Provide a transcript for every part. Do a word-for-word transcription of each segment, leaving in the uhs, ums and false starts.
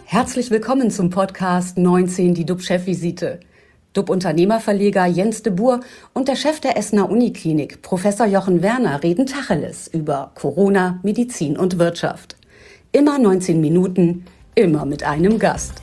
Herzlich willkommen zum Podcast neunzehn, die D U B-Chefvisite. D U B-Unternehmerverleger Jens de Boer und der Chef der Essener Uniklinik, Professor Jochen Werner, reden Tacheles über Corona, Medizin und Wirtschaft. Immer neunzehn Minuten, immer mit einem Gast.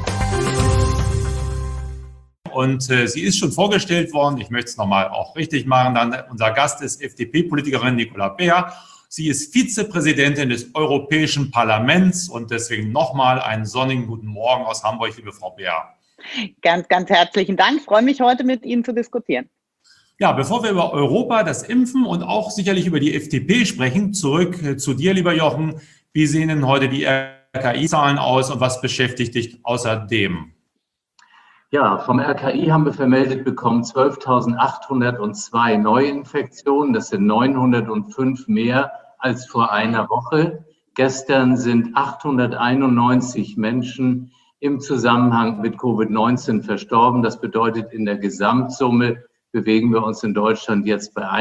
Und äh, sie ist schon vorgestellt worden. Ich möchte es nochmal auch richtig machen. Dann, unser Gast ist F D P-Politikerin Nicola Beer. Sie ist Vizepräsidentin des Europäischen Parlaments und deswegen nochmal einen sonnigen guten Morgen aus Hamburg, liebe Frau Beer. Ganz, ganz herzlichen Dank. Ich freue mich, heute mit Ihnen zu diskutieren. Ja, bevor wir über Europa, das Impfen und auch sicherlich über die F D P sprechen, zurück äh, zu dir, lieber Jochen. Wie sehen denn heute die R K I-Zahlen aus und was beschäftigt dich außerdem? Ja, vom R K I haben wir vermeldet bekommen zwölftausendachthundertzwei Neuinfektionen. Das sind neunhundertfünf mehr als vor einer Woche. Gestern sind achthunderteinundneunzig Menschen im Zusammenhang mit Covid neunzehn verstorben. Das bedeutet, in der Gesamtsumme bewegen wir uns in Deutschland jetzt bei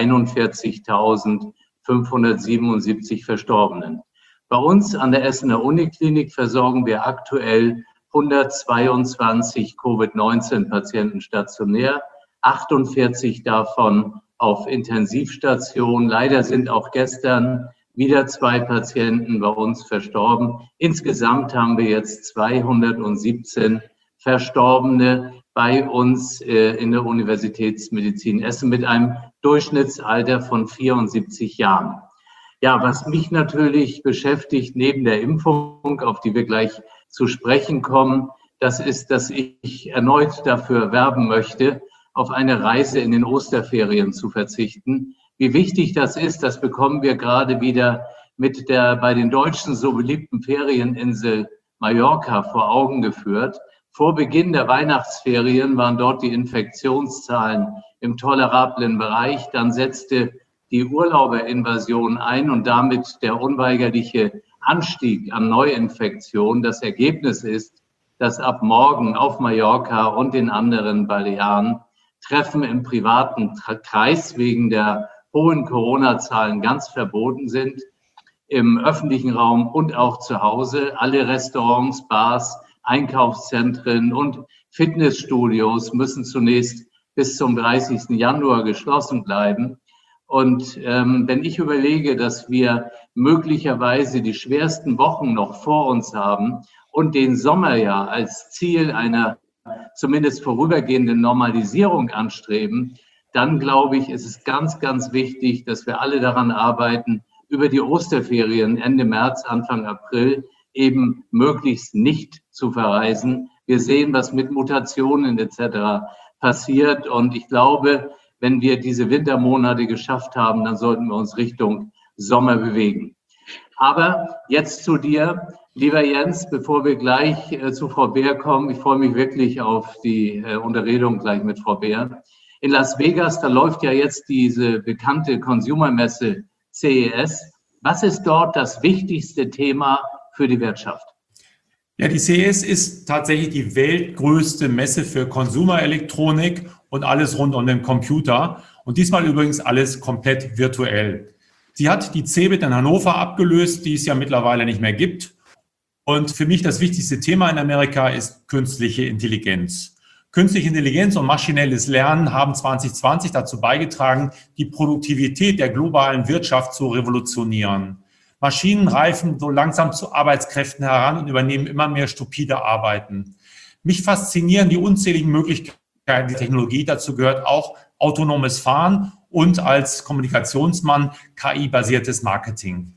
einundvierzigtausendfünfhundertsiebenundsiebzig Verstorbenen. Bei uns an der Essener Uniklinik versorgen wir aktuell hundertzweiundzwanzig Covid neunzehn Patienten stationär, achtundvierzig davon auf Intensivstation. Leider sind auch gestern wieder zwei Patienten bei uns verstorben. Insgesamt haben wir jetzt zweihundertsiebzehn Verstorbene bei uns äh, in der Universitätsmedizin Essen mit einem Durchschnittsalter von vierundsiebzig Jahren. Ja, was mich natürlich beschäftigt neben der Impfung, auf die wir gleich zu sprechen kommen, das ist, dass ich erneut dafür werben möchte, auf eine Reise in den Osterferien zu verzichten. Wie wichtig das ist, das bekommen wir gerade wieder mit der bei den Deutschen so beliebten Ferieninsel Mallorca vor Augen geführt. Vor Beginn der Weihnachtsferien waren dort die Infektionszahlen im tolerablen Bereich. Dann setzte die Urlauberinvasion ein und damit der unweigerliche Anstieg an Neuinfektionen. Das Ergebnis ist, dass ab morgen auf Mallorca und in anderen Balearen Treffen im privaten Kreis wegen der hohen Corona-Zahlen ganz verboten sind, im öffentlichen Raum und auch zu Hause. Alle Restaurants, Bars, Einkaufszentren und Fitnessstudios müssen zunächst bis zum dreißigsten Januar geschlossen bleiben. Und ähm, wenn ich überlege, dass wir möglicherweise die schwersten Wochen noch vor uns haben und den Sommer ja als Ziel einer zumindest vorübergehenden Normalisierung anstreben, dann glaube ich, ist es ganz, ganz wichtig, dass wir alle daran arbeiten, über die Osterferien Ende März, Anfang April eben möglichst nicht zu verreisen. Wir sehen, was mit Mutationen et cetera passiert. Und ich glaube, wenn wir diese Wintermonate geschafft haben, dann sollten wir uns Richtung Sommer bewegen. Aber jetzt zu dir, lieber Jens, bevor wir gleich äh, zu Frau Beer kommen. Ich freue mich wirklich auf die äh, Unterredung gleich mit Frau Beer. In Las Vegas, da läuft ja jetzt diese bekannte Consumer-Messe C E S. Was ist dort das wichtigste Thema für die Wirtschaft? Ja, die C E S ist tatsächlich die weltgrößte Messe für Konsumerelektronik und alles rund um den Computer. Und diesmal übrigens alles komplett virtuell. Sie hat die C eBIT in Hannover abgelöst, die es ja mittlerweile nicht mehr gibt. Und für mich das wichtigste Thema in Amerika ist künstliche Intelligenz. Künstliche Intelligenz und maschinelles Lernen haben zwanzig zwanzig dazu beigetragen, die Produktivität der globalen Wirtschaft zu revolutionieren. Maschinen reifen so langsam zu Arbeitskräften heran und übernehmen immer mehr stupide Arbeiten. Mich faszinieren die unzähligen Möglichkeiten der Technologie. Dazu gehört auch autonomes Fahren und als Kommunikationsmann K I-basiertes Marketing.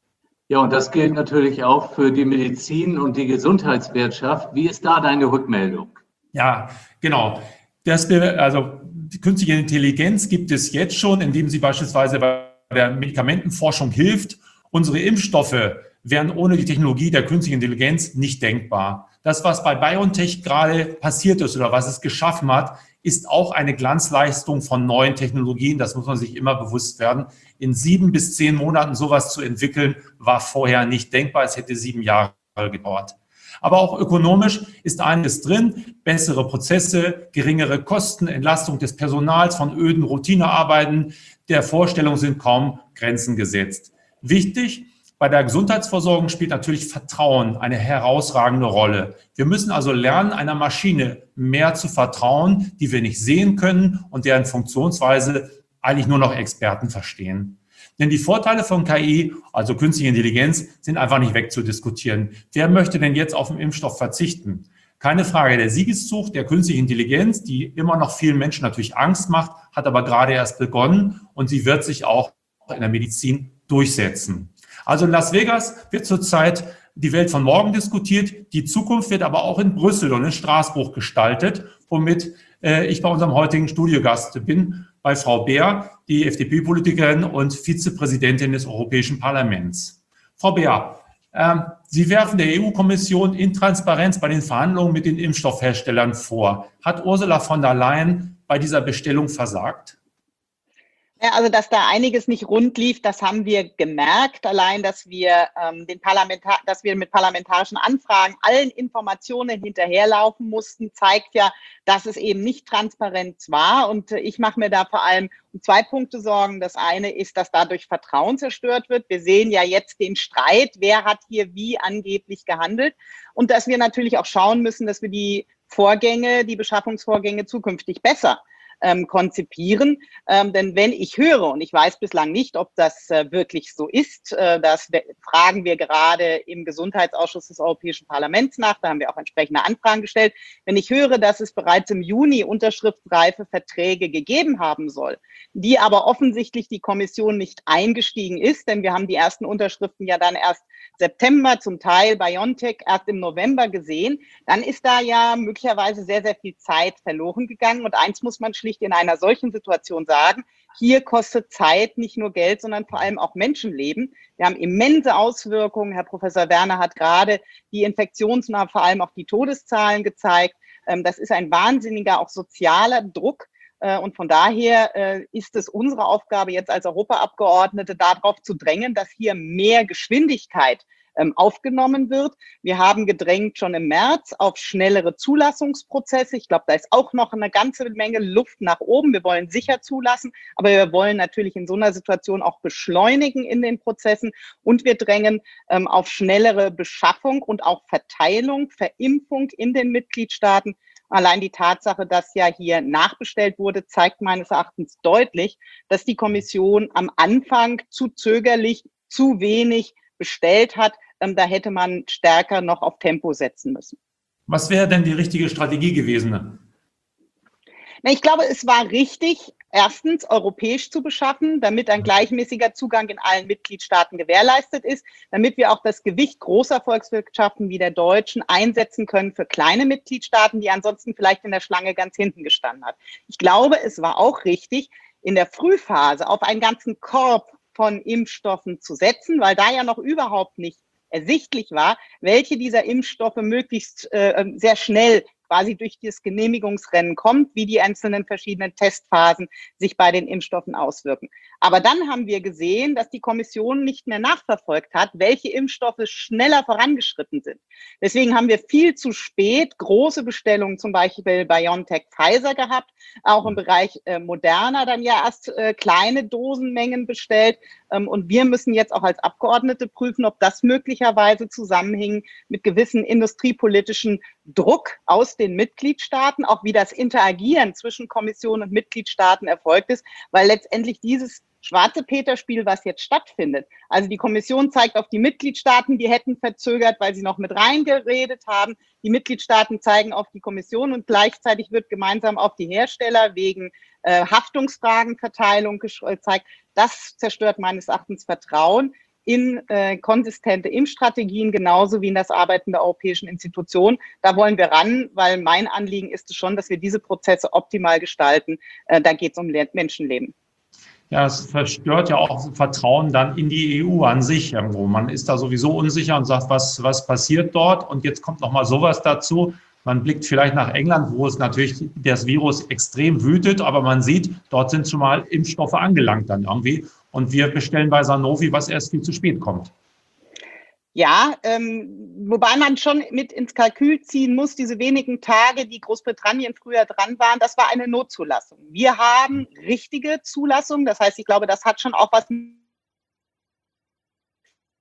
Ja, und das gilt natürlich auch für die Medizin und die Gesundheitswirtschaft. Wie ist da deine Rückmeldung? Ja, genau. Das, also die künstliche Intelligenz gibt es jetzt schon, indem sie beispielsweise bei der Medikamentenforschung hilft. Unsere Impfstoffe wären ohne die Technologie der künstlichen Intelligenz nicht denkbar. Das, was bei BioNTech gerade passiert ist oder was es geschaffen hat, ist auch eine Glanzleistung von neuen Technologien. Das muss man sich immer bewusst werden. In sieben bis zehn Monaten sowas zu entwickeln, war vorher nicht denkbar. Es hätte sieben Jahre gedauert. Aber auch ökonomisch ist einiges drin. Bessere Prozesse, geringere Kosten, Entlastung des Personals von öden Routinearbeiten. Der Vorstellung sind kaum Grenzen gesetzt. Wichtig, Bei der Gesundheitsversorgung spielt natürlich Vertrauen eine herausragende Rolle. Wir müssen also lernen, einer Maschine mehr zu vertrauen, die wir nicht sehen können und deren Funktionsweise eigentlich nur noch Experten verstehen. Denn die Vorteile von K I, also künstliche Intelligenz, sind einfach nicht wegzudiskutieren. Wer möchte denn jetzt auf den Impfstoff verzichten? Keine Frage, der Siegeszug der künstlichen Intelligenz, die immer noch vielen Menschen natürlich Angst macht, hat aber gerade erst begonnen und sie wird sich auch in der Medizin durchsetzen. Also in Las Vegas wird zurzeit die Welt von morgen diskutiert. Die Zukunft wird aber auch in Brüssel und in Straßburg gestaltet, womit äh, ich bei unserem heutigen Studiogast bin, bei Frau Beer, die F D P-Politikerin und Vizepräsidentin des Europäischen Parlaments. Frau Beer, äh, Sie werfen der E U-Kommission Intransparenz bei den Verhandlungen mit den Impfstoffherstellern vor. Hat Ursula von der Leyen bei dieser Bestellung versagt? Ja, also dass da einiges nicht rund lief, das haben wir gemerkt. Allein, dass wir ähm, den Parlamentar dass wir mit parlamentarischen Anfragen allen Informationen hinterherlaufen mussten, zeigt ja, dass es eben nicht transparent war. Und äh, ich mache mir da vor allem um zwei Punkte Sorgen. Das eine ist, dass dadurch Vertrauen zerstört wird. Wir sehen ja jetzt den Streit, wer hat hier wie angeblich gehandelt. Und dass wir natürlich auch schauen müssen, dass wir die Vorgänge, die Beschaffungsvorgänge zukünftig besser Ähm, konzipieren. Ähm, denn wenn ich höre, und ich weiß bislang nicht, ob das äh, wirklich so ist, äh, das fragen wir gerade im Gesundheitsausschuss des Europäischen Parlaments nach, da haben wir auch entsprechende Anfragen gestellt. Wenn ich höre, dass es bereits im Juni unterschriftsreife Verträge gegeben haben soll, die aber offensichtlich die Kommission nicht eingestiegen ist, denn wir haben die ersten Unterschriften ja dann erst September, zum Teil BioNTech erst im November gesehen, dann ist da ja möglicherweise sehr, sehr viel Zeit verloren gegangen. Und eins muss man schlicht in einer solchen Situation sagen: Hier kostet Zeit nicht nur Geld, sondern vor allem auch Menschenleben. Wir haben immense Auswirkungen. Herr Professor Werner hat gerade die Infektions- und vor allem auch die Todeszahlen gezeigt. Das ist ein wahnsinniger, auch sozialer Druck. Und von daher ist es unsere Aufgabe jetzt als Europaabgeordnete, darauf zu drängen, dass hier mehr Geschwindigkeit aufgenommen wird. Wir haben gedrängt schon im März auf schnellere Zulassungsprozesse. Ich glaube, da ist auch noch eine ganze Menge Luft nach oben. Wir wollen sicher zulassen, aber wir wollen natürlich in so einer Situation auch beschleunigen in den Prozessen. Und wir drängen ähm, auf schnellere Beschaffung und auch Verteilung, Verimpfung in den Mitgliedstaaten. Allein die Tatsache, dass ja hier nachbestellt wurde, zeigt meines Erachtens deutlich, dass die Kommission am Anfang zu zögerlich, zu wenig bestellt hat. Da hätte man stärker noch auf Tempo setzen müssen. Was wäre denn die richtige Strategie gewesen? Ich glaube, es war richtig, erstens europäisch zu beschaffen, damit ein gleichmäßiger Zugang in allen Mitgliedstaaten gewährleistet ist, damit wir auch das Gewicht großer Volkswirtschaften wie der deutschen einsetzen können für kleine Mitgliedstaaten, die ansonsten vielleicht in der Schlange ganz hinten gestanden hat. Ich glaube, es war auch richtig, in der Frühphase auf einen ganzen Korb von Impfstoffen zu setzen, weil da ja noch überhaupt nicht ersichtlich war, welche dieser Impfstoffe möglichst äh, sehr schnell quasi durch das Genehmigungsrennen kommt, wie die einzelnen verschiedenen Testphasen sich bei den Impfstoffen auswirken. Aber dann haben wir gesehen, dass die Kommission nicht mehr nachverfolgt hat, welche Impfstoffe schneller vorangeschritten sind. Deswegen haben wir viel zu spät große Bestellungen, zum Beispiel BioNTech, Pfizer gehabt, auch im Bereich äh, Moderna dann ja erst äh, kleine Dosenmengen bestellt. Ähm, und wir müssen jetzt auch als Abgeordnete prüfen, ob das möglicherweise zusammenhing mit gewissen industriepolitischen Druck aus den Mitgliedstaaten, auch wie das Interagieren zwischen Kommission und Mitgliedstaaten erfolgt ist, weil letztendlich dieses schwarze Peter-Spiel, was jetzt stattfindet, also die Kommission zeigt auf die Mitgliedstaaten, die hätten verzögert, weil sie noch mit reingeredet haben. Die Mitgliedstaaten zeigen auf die Kommission und gleichzeitig wird gemeinsam auf die Hersteller wegen äh, Haftungsfragenverteilung gezeigt. Das zerstört meines Erachtens Vertrauen in äh, konsistente Impfstrategien, genauso wie in das Arbeiten der europäischen Institutionen. Da wollen wir ran, weil mein Anliegen ist es schon, dass wir diese Prozesse optimal gestalten. Äh, da geht es um Menschenleben. Ja, es verstört ja auch Vertrauen dann in die E U an sich irgendwo. Man ist da sowieso unsicher und sagt, was, was passiert dort? Und jetzt kommt noch mal sowas dazu. Man blickt vielleicht nach England, wo es natürlich das Virus extrem wütet, aber man sieht, dort sind schon mal Impfstoffe angelangt dann irgendwie. Und wir bestellen bei Sanofi, was erst viel zu spät kommt. Ja, ähm, wobei man schon mit ins Kalkül ziehen muss, diese wenigen Tage, die Großbritannien früher dran waren, das war eine Notzulassung. Wir haben richtige Zulassung, das heißt, ich glaube, das hat schon auch was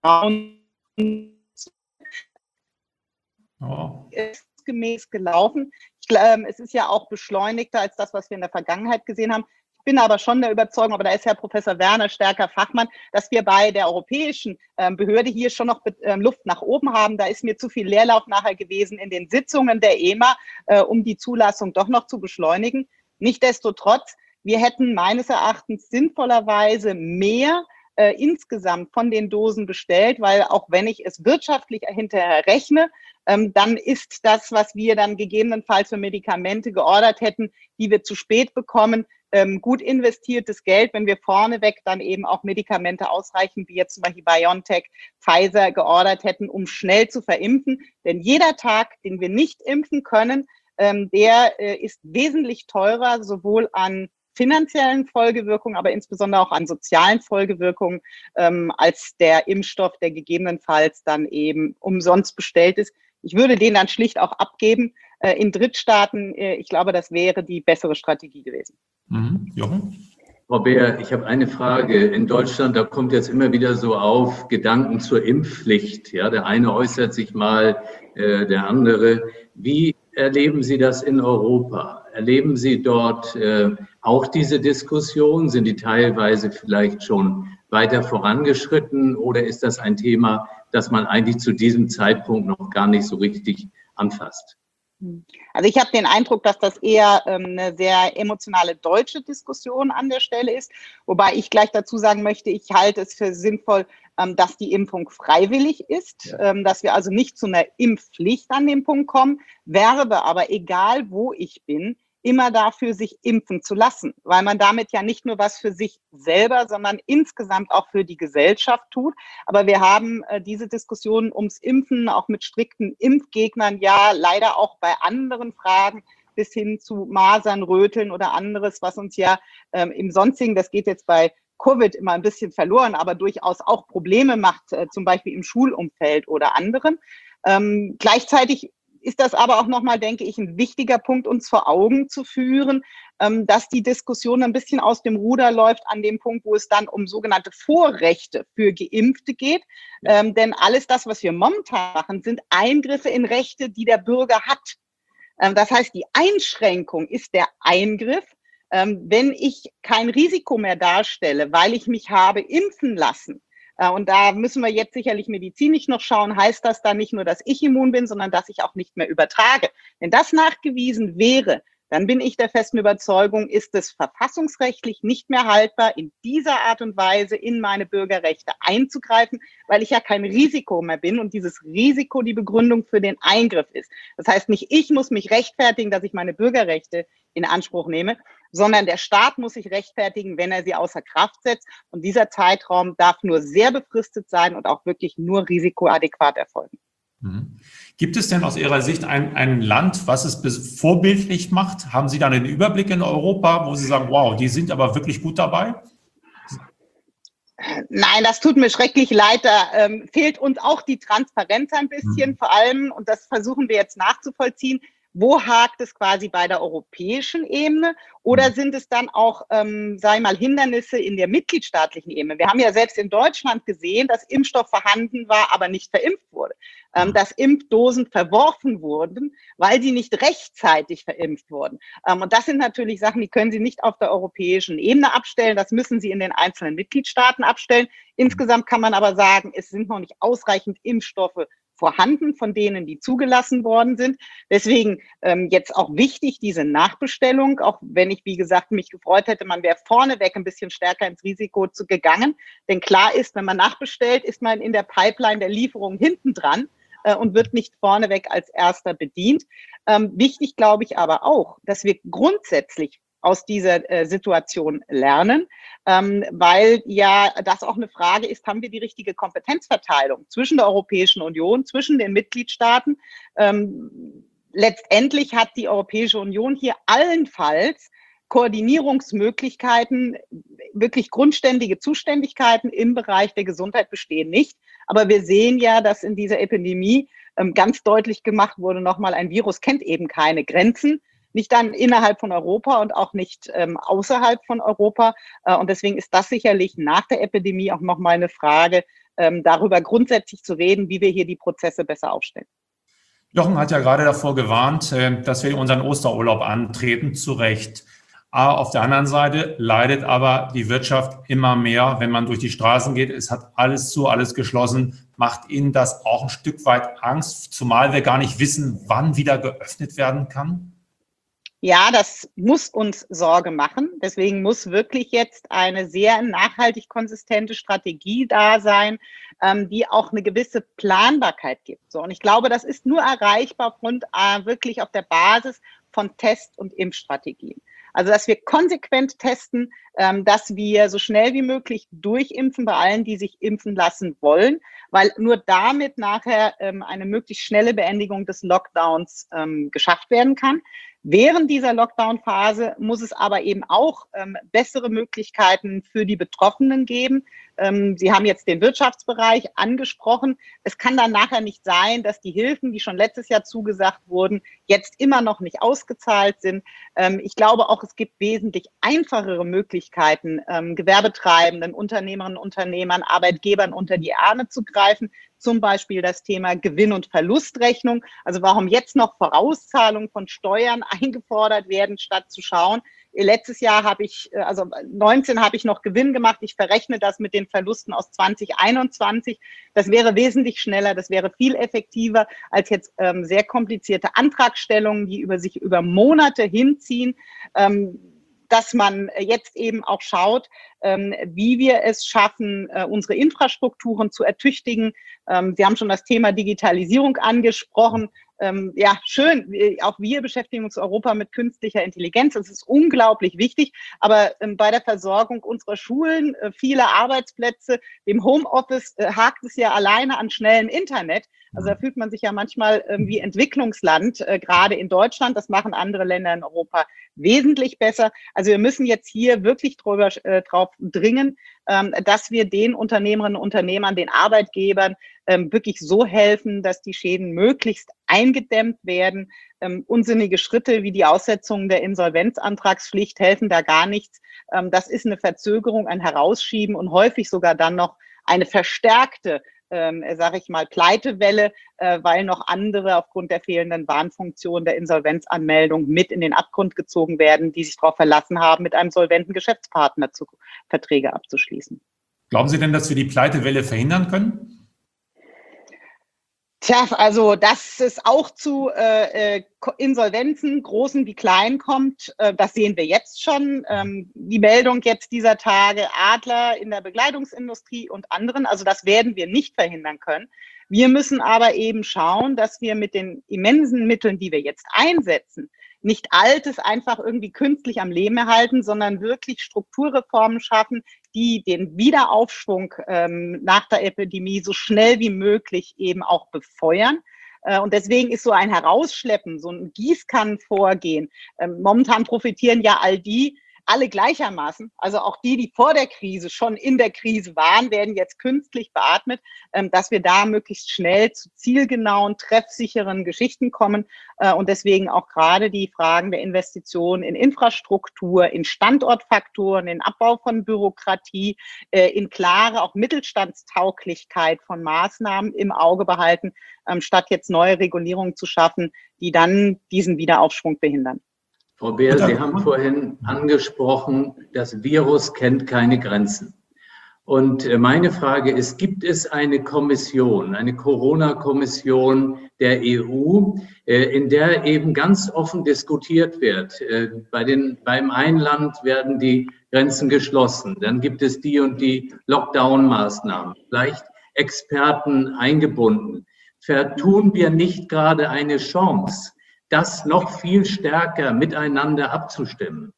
Oh. Ist gemäß gelaufen. Ich, äh, es ist ja auch beschleunigter als das, was wir in der Vergangenheit gesehen haben. Ich bin aber schon der Überzeugung, aber da ist Herr Professor Werner stärker Fachmann, dass wir bei der europäischen ähm, Behörde hier schon noch ähm, Luft nach oben haben. Da ist mir zu viel Leerlauf nachher gewesen in den Sitzungen der E M A, äh, um die Zulassung doch noch zu beschleunigen. Nichtsdestotrotz, wir hätten meines Erachtens sinnvollerweise mehr äh, insgesamt von den Dosen bestellt, weil auch wenn ich es wirtschaftlich hinterher rechne, ähm, dann ist das, was wir dann gegebenenfalls für Medikamente geordert hätten, die wir zu spät bekommen, ähm, gut investiertes Geld, wenn wir vorneweg dann eben auch Medikamente ausreichend, wie jetzt zum Beispiel BioNTech, Pfizer geordert hätten, um schnell zu verimpfen. Denn jeder Tag, den wir nicht impfen können, ähm, der äh, ist wesentlich teurer, sowohl an finanziellen Folgewirkungen, aber insbesondere auch an sozialen Folgewirkungen, ähm, als der Impfstoff, der gegebenenfalls dann eben umsonst bestellt ist. Ich würde den dann schlicht auch abgeben äh, in Drittstaaten. Äh, ich glaube, das wäre die bessere Strategie gewesen. Mhm. Jochen? Frau Beer, ich habe eine Frage. In Deutschland, da kommt jetzt immer wieder so auf Gedanken zur Impfpflicht. Ja, der eine äußert sich mal, äh, der andere. Wie erleben Sie das in Europa? Erleben Sie dort äh, auch diese Diskussion? Sind die teilweise vielleicht schon weiter vorangeschritten oder ist das ein Thema, das man eigentlich zu diesem Zeitpunkt noch gar nicht so richtig anfasst? Also ich habe den Eindruck, dass das eher ähm, eine sehr emotionale deutsche Diskussion an der Stelle ist, wobei ich gleich dazu sagen möchte, ich halte es für sinnvoll, ähm, dass die Impfung freiwillig ist, ja. ähm, dass wir also nicht zu einer Impfpflicht an den Punkt kommen, werbe aber, egal wo ich bin, immer dafür, sich impfen zu lassen, weil man damit ja nicht nur was für sich selber, sondern insgesamt auch für die Gesellschaft tut. Aber wir haben äh, diese Diskussion ums Impfen auch mit strikten Impfgegnern, ja leider auch bei anderen Fragen bis hin zu Masern, Röteln oder anderes, was uns ja ähm, im Sonstigen, das geht jetzt bei Covid immer ein bisschen verloren, aber durchaus auch Probleme macht, äh, zum Beispiel im Schulumfeld oder anderen. Ähm, gleichzeitig ist das aber auch nochmal, denke ich, ein wichtiger Punkt, uns vor Augen zu führen, ähm, dass die Diskussion ein bisschen aus dem Ruder läuft an dem Punkt, wo es dann um sogenannte Vorrechte für Geimpfte geht. Ja. Ähm, denn alles das, was wir momentan machen, sind Eingriffe in Rechte, die der Bürger hat. Ähm, das heißt, die Einschränkung ist der Eingriff. Ähm, wenn ich kein Risiko mehr darstelle, weil ich mich habe impfen lassen, und da müssen wir jetzt sicherlich medizinisch noch schauen, heißt das dann nicht nur, dass ich immun bin, sondern dass ich auch nicht mehr übertrage. Wenn das nachgewiesen wäre, dann bin ich der festen Überzeugung, ist es verfassungsrechtlich nicht mehr haltbar, in dieser Art und Weise in meine Bürgerrechte einzugreifen, weil ich ja kein Risiko mehr bin und dieses Risiko die Begründung für den Eingriff ist. Das heißt, nicht ich muss mich rechtfertigen, dass ich meine Bürgerrechte in Anspruch nehme, sondern der Staat muss sich rechtfertigen, wenn er sie außer Kraft setzt. Und dieser Zeitraum darf nur sehr befristet sein und auch wirklich nur risikoadäquat erfolgen. Mhm. Gibt es denn aus Ihrer Sicht ein, ein Land, was es vorbildlich macht? Haben Sie da einen Überblick in Europa, wo Sie sagen, wow, die sind aber wirklich gut dabei? Nein, das tut mir schrecklich leid. Da ähm, fehlt uns auch die Transparenz ein bisschen, mhm. vor allem, und das versuchen wir jetzt nachzuvollziehen, wo hakt es quasi bei der europäischen Ebene oder sind es dann auch, ähm, sag ich mal, Hindernisse in der mitgliedstaatlichen Ebene? Wir haben ja selbst in Deutschland gesehen, dass Impfstoff vorhanden war, aber nicht verimpft wurde. Ähm, dass Impfdosen verworfen wurden, weil sie nicht rechtzeitig verimpft wurden. Ähm, und das sind natürlich Sachen, die können Sie nicht auf der europäischen Ebene abstellen. Das müssen Sie in den einzelnen Mitgliedstaaten abstellen. Insgesamt kann man aber sagen, es sind noch nicht ausreichend Impfstoffe vorhanden, von denen die zugelassen worden sind. Deswegen ähm, jetzt auch wichtig, diese Nachbestellung, auch wenn ich, wie gesagt, mich gefreut hätte, man wäre vorneweg ein bisschen stärker ins Risiko zu, gegangen. Denn klar ist, wenn man nachbestellt, ist man in der Pipeline der Lieferung hinten dran äh, und wird nicht vorneweg als erster bedient. Ähm, wichtig, glaube ich, aber auch, dass wir grundsätzlich aus dieser äh, Situation lernen, ähm, weil ja das auch eine Frage ist, haben wir die richtige Kompetenzverteilung zwischen der Europäischen Union, zwischen den Mitgliedstaaten? Ähm, letztendlich hat die Europäische Union hier allenfalls Koordinierungsmöglichkeiten, wirklich grundständige Zuständigkeiten im Bereich der Gesundheit bestehen nicht. Aber wir sehen ja, dass in dieser Epidemie ähm, ganz deutlich gemacht wurde, nochmal, ein Virus kennt eben keine Grenzen. Nicht dann innerhalb von Europa und auch nicht ähm, außerhalb von Europa. Äh, und deswegen ist das sicherlich nach der Epidemie auch nochmal eine Frage, ähm, darüber grundsätzlich zu reden, wie wir hier die Prozesse besser aufstellen. Jochen hat ja gerade davor gewarnt, äh, dass wir unseren Osterurlaub antreten, zu Recht. Aber auf der anderen Seite leidet aber die Wirtschaft immer mehr, wenn man durch die Straßen geht. Es hat alles zu, alles geschlossen. Macht Ihnen das auch ein Stück weit Angst, zumal wir gar nicht wissen, wann wieder geöffnet werden kann? Ja, das muss uns Sorge machen. Deswegen muss wirklich jetzt eine sehr nachhaltig konsistente Strategie da sein, ähm, die auch eine gewisse Planbarkeit gibt. So, und ich glaube, das ist nur erreichbar aufgrund äh, wirklich auf der Basis von Test- und Impfstrategien. Also, dass wir konsequent testen, ähm, dass wir so schnell wie möglich durchimpfen bei allen, die sich impfen lassen wollen, weil nur damit nachher ähm, eine möglichst schnelle Beendigung des Lockdowns ähm, geschafft werden kann. Während dieser Lockdown-Phase muss es aber eben auch ähm, bessere Möglichkeiten für die Betroffenen geben. Ähm, Sie haben jetzt den Wirtschaftsbereich angesprochen. Es kann dann nachher nicht sein, dass die Hilfen, die schon letztes Jahr zugesagt wurden, jetzt immer noch nicht ausgezahlt sind. Ähm, ich glaube auch, es gibt wesentlich einfachere Möglichkeiten, ähm, Gewerbetreibenden, Unternehmerinnen, Unternehmern, Arbeitgebern unter die Arme zu greifen. Zum Beispiel das Thema Gewinn- und Verlustrechnung. Also warum jetzt noch Vorauszahlungen von Steuern eingefordert werden, statt zu schauen, letztes Jahr habe ich, also neunzehn habe ich noch Gewinn gemacht. Ich verrechne das mit den Verlusten aus zwanzig einundzwanzig. Das wäre wesentlich schneller, das wäre viel effektiver als jetzt ähm, sehr komplizierte Antragstellungen, die über sich über Monate hinziehen. Ähm, dass man jetzt eben auch schaut, ähm, wie wir es schaffen, äh, unsere Infrastrukturen zu ertüchtigen. Ähm, Sie haben schon das Thema Digitalisierung angesprochen. Ähm, ja, schön. Auch wir beschäftigen uns in Europa mit künstlicher Intelligenz. Das ist unglaublich wichtig. Aber ähm, bei der Versorgung unserer Schulen, äh, viele Arbeitsplätze, dem Homeoffice äh, hakt es ja alleine an schnellem Internet. Also da fühlt man sich ja manchmal ähm, wie Entwicklungsland, äh, gerade in Deutschland. Das machen andere Länder in Europa wesentlich besser. Also wir müssen jetzt hier wirklich drüber, äh, drauf dringen, ähm, dass wir den Unternehmerinnen und Unternehmern, den Arbeitgebern ähm, wirklich so helfen, dass die Schäden möglichst eingedämmt werden. Ähm, unsinnige Schritte wie die Aussetzung der Insolvenzantragspflicht helfen da gar nichts. Ähm, das ist eine Verzögerung, ein Herausschieben und häufig sogar dann noch eine verstärkte Ähm, sage ich mal, Pleitewelle, äh, weil noch andere aufgrund der fehlenden Warnfunktion der Insolvenzanmeldung mit in den Abgrund gezogen werden, die sich darauf verlassen haben, mit einem solventen Geschäftspartner zu, Verträge abzuschließen. Glauben Sie denn, dass wir die Pleitewelle verhindern können? Tja, also dass es auch zu äh, Insolvenzen, großen wie kleinen, kommt, äh, das sehen wir jetzt schon. Ähm, die Meldung jetzt dieser Tage, Adler in der Bekleidungsindustrie und anderen, also das werden wir nicht verhindern können. Wir müssen aber eben schauen, dass wir mit den immensen Mitteln, die wir jetzt einsetzen, nicht Altes einfach irgendwie künstlich am Leben erhalten, sondern wirklich Strukturreformen schaffen, die den Wiederaufschwung ähm, nach der Epidemie so schnell wie möglich eben auch befeuern. Äh, und deswegen ist so ein Herausschleppen, so ein Gießkannenvorgehen. Ähm, momentan profitieren ja all die, alle gleichermaßen, also auch die, die vor der Krise schon in der Krise waren, werden jetzt künstlich beatmet, dass wir da möglichst schnell zu zielgenauen, treffsicheren Geschichten kommen und deswegen auch gerade die Fragen der Investitionen in Infrastruktur, in Standortfaktoren, in Abbau von Bürokratie, in klare auch Mittelstandstauglichkeit von Maßnahmen im Auge behalten, statt jetzt neue Regulierungen zu schaffen, die dann diesen Wiederaufschwung behindern. Frau Beer, Sie haben vorhin angesprochen, das Virus kennt keine Grenzen. Und meine Frage ist, gibt es eine Kommission, eine Corona-Kommission der E U, in der eben ganz offen diskutiert wird? Bei den, beim einen Land werden die Grenzen geschlossen, dann gibt es die und die Lockdown-Maßnahmen, vielleicht Experten eingebunden. Vertun wir nicht gerade eine Chance, das noch viel stärker miteinander abzustimmen?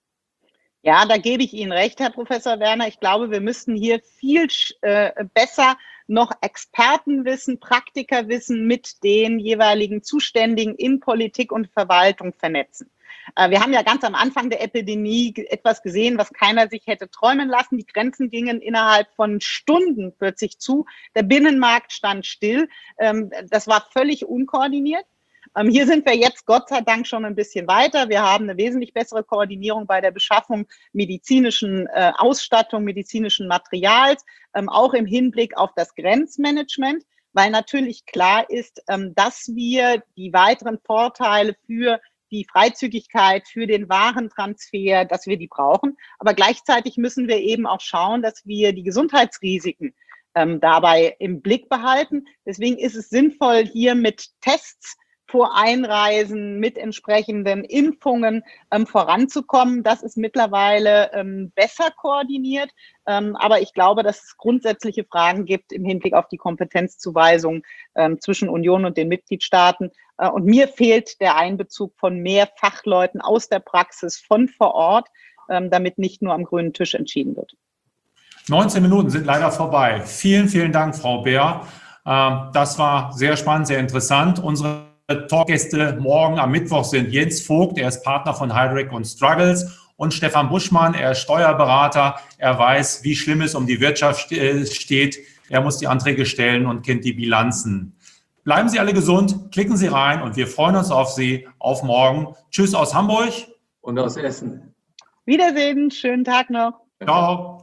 Ja, da gebe ich Ihnen recht, Herr Professor Werner. Ich glaube, wir müssten hier viel äh, besser noch Expertenwissen, Praktikerwissen mit den jeweiligen Zuständigen in Politik und Verwaltung vernetzen. Äh, wir haben ja ganz am Anfang der Epidemie etwas gesehen, was keiner sich hätte träumen lassen. Die Grenzen gingen innerhalb von Stunden plötzlich zu. Der Binnenmarkt stand still. Ähm, das war völlig unkoordiniert. Ähm, hier sind wir jetzt Gott sei Dank schon ein bisschen weiter. Wir haben eine wesentlich bessere Koordinierung bei der Beschaffung medizinischen äh, Ausstattung, medizinischen Materials, ähm, auch im Hinblick auf das Grenzmanagement, weil natürlich klar ist, ähm, dass wir die weiteren Vorteile für die Freizügigkeit, für den Warentransfer, dass wir die brauchen. Aber gleichzeitig müssen wir eben auch schauen, dass wir die Gesundheitsrisiken ähm, dabei im Blick behalten. Deswegen ist es sinnvoll, hier mit Tests vor Einreisen, mit entsprechenden Impfungen ähm, voranzukommen. Das ist mittlerweile ähm, besser koordiniert. Ähm, aber ich glaube, dass es grundsätzliche Fragen gibt im Hinblick auf die Kompetenzzuweisung ähm, zwischen Union und den Mitgliedstaaten. Äh, und mir fehlt der Einbezug von mehr Fachleuten aus der Praxis von vor Ort, ähm, damit nicht nur am grünen Tisch entschieden wird. neunzehn Minuten sind leider vorbei. Vielen, vielen Dank, Frau Beer. Ähm, das war sehr spannend, sehr interessant. Unsere Talkgäste morgen am Mittwoch sind Jens Vogt, er ist Partner von Heidrick und Struggles, und Stefan Buschmann, er ist Steuerberater. Er weiß, wie schlimm es um die Wirtschaft steht. Er muss die Anträge stellen und kennt die Bilanzen. Bleiben Sie alle gesund, klicken Sie rein und wir freuen uns auf Sie. Auf morgen. Tschüss aus Hamburg. Und aus Essen. Wiedersehen, schönen Tag noch. Ciao.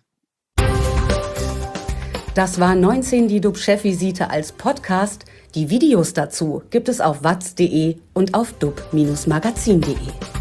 Das war neunzehn die D U B-Chefvisite als Podcast. Die Videos dazu gibt es auf watz punkt de und auf dub Bindestrich magazin punkt de.